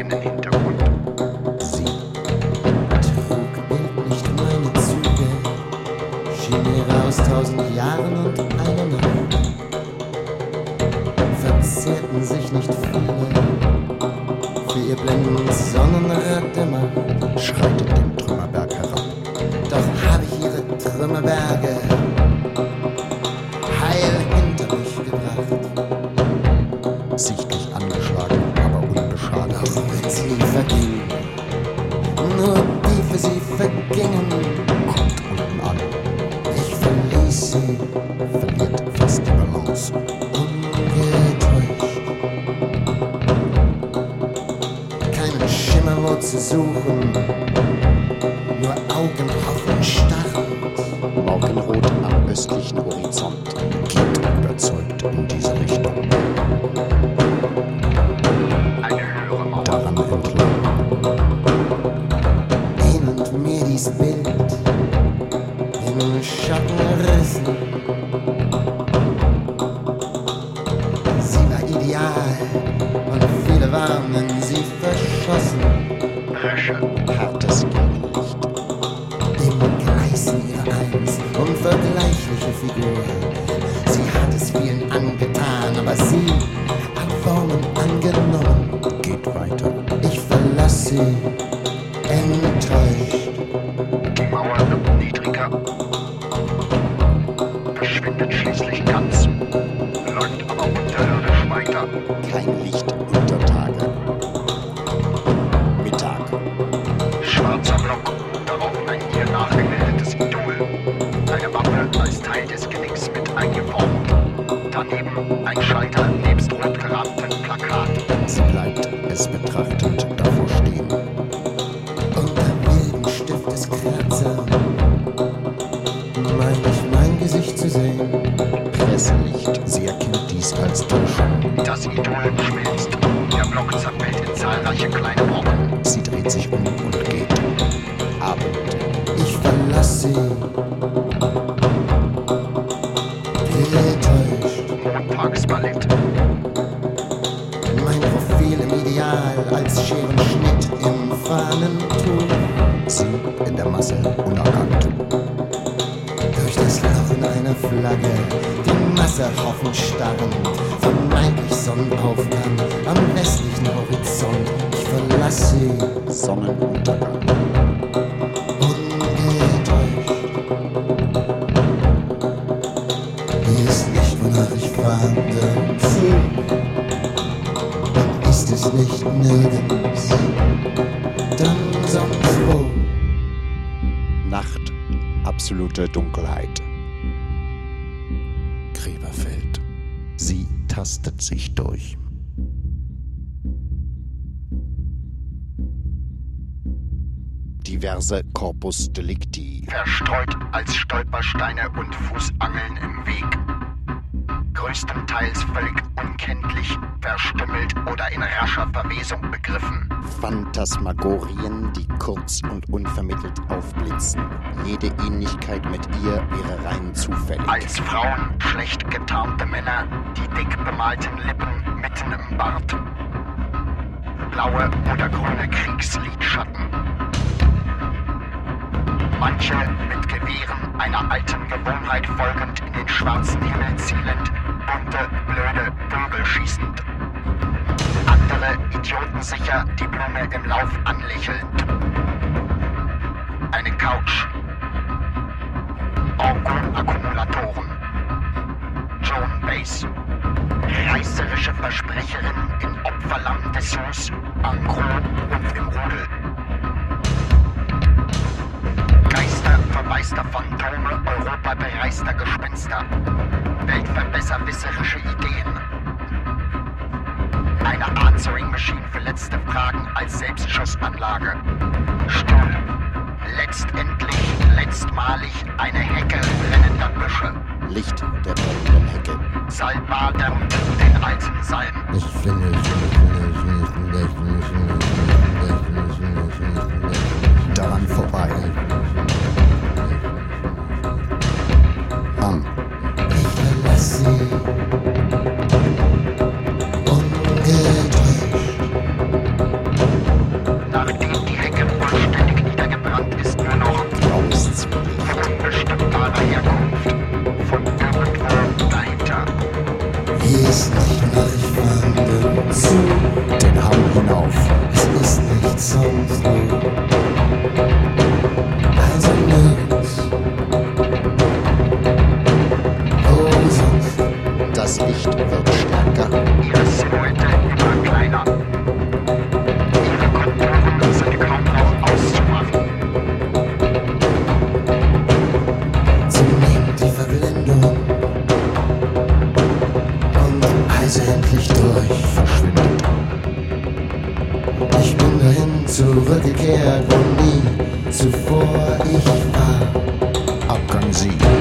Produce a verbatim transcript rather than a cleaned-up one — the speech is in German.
goldenen Hintergrund. Sie trug nicht meine Züge, Chimäre aus tausend Jahren und einer Nacht. Verzehrten sich nicht viele für ihr blendendes Sonnenrad der Macht. Schreitet den Trümmerberg herab. Doch habe ich ihre Trümmerberge heil hinter mich gebracht. Sichtlich angeschlagen, aber unbeschadet. Doch wenn sie vergingen, nur die für sie vergingen, Kommt unten an, ich verließ sie verliert fast die Balance. ungetäuscht. Keinen Schimmer wo zu suchen, nur Augen offen starrend. Morgenrot am östlichen Horizont. Geht überzeugt in diese Richtung. Eine höhere Mauer. Daran entlang. Hin und mir dies Bild im Schatten rissen. Sie war ideal und viele waren in sie verschossen. Bresche. Hartes Gegenlicht. Im Gleißen ihrer einst unvergleichliche Figur. Sie hat es vielen angetan, aber sie hat Formen angenommen. Geht weiter. Ich verlass sie enttäuscht. Die Mauer wird niedriger. Verschwindet schließlich ganz. Läuft aber unterirdisch weiter. Kein Licht unter Tage. Mittag. Schwarzer Block. Darauf ein ihr nachgebildetes Idol. Eine Waffe als Teil des Genicks mit eingeformt. Daneben ein Schalter nebst rot gerahmten Plakat. Sie bleibt es betrachtend davor stehen. Unter wilden Stifteskratzer mein ich mein Gesicht zu sehen. Presselicht. Sie erkennt dies als Täuschung. Das Idol schmilzt. Der Block zerfällt in zahlreiche kleine Brocken. Sie dreht sich um und geht. Abend. Ich verlass sie getäuscht. Montagsballett. Mein Profil im Ideal als Scherenschnitt im Fahnentuch. Sie in der Masse unerkannt. Durch das Loch in einer Flagge, die Masse hoffen starren, vermeintlich Sonnenaufgang am westlichen Horizont. Ich verlass sie Sonnenuntergang. ungetäuscht. Hier ist nicht, wonach ich fragte. Und ist es nicht nirgends, dann sonst wo. Nacht. Absolute Dunkelheit. Gräberfeld. Sie tastet sich durch. Diverse Corpus Delicti. Verstreut als Stolpersteine und Fußangeln im Weg. Größtenteils völlig unkenntlich, verstümmelt oder in rascher Verwesung begriffen. Phantasmagorien, die kurz und unvermittelt aufblitzen. Jede Ähnlichkeit mit ihr wäre rein zufällig. Als Frauen schlecht getarnte Männer, die dick bemalten Lippen mitten im Bart. Blaue oder grüne Kriegslidschatten. Manche mit Gewehren einer alten Gewohnheit folgend in den schwarzen Himmel zielend, bunte, blöde Vögel schießend. Andere idiotensicher die Blume im Lauf anlächelnd. Eine Couch. Orgon-Akkumulatoren. Joan Baez. Reißerische Versprecherin in Opferlamm des Sus, en gros und im Rudel. Geister verwaister Phantome, europabereister Gespenster. Weltverbesserwisserische Ideen. Eine Answering-Maschine für letzte Fragen als Selbstschussanlage. Stuhl. Letztendlich, letztmalig eine Hecke brennender Büsche. Licht der brennenden Hecke. Salbadernd den alten Salm. Ich finde, ich finde, ich finde, ich finde, ich finde, ich finde, ich finde, ich finde, ich finde, ich finde, ich finde, ich finde, ich finde, Daran vorbei. An. ich verlass sie ungetäuscht. sonst wo. Also nirgends. Wo sonst? Das Licht wird stärker. Ihre Silhouette immer kleiner. Ihre Konturen sind kaum noch auszumachen. Zunehmend die Verblendung und Eise endlich durch. Verschwindet. Ich bin dahin zurückgekehrt, wo nie zuvor ich war. Abgang Sie.